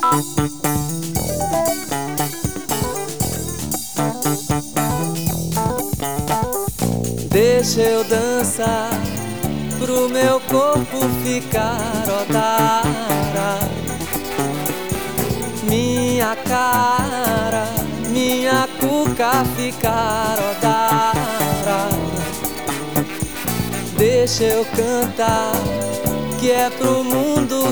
Deixa eu dançar pro meu corpo ficar odara. Minha cara, minha cuca ficar odara. Deixa eu cantar, que é pro mundo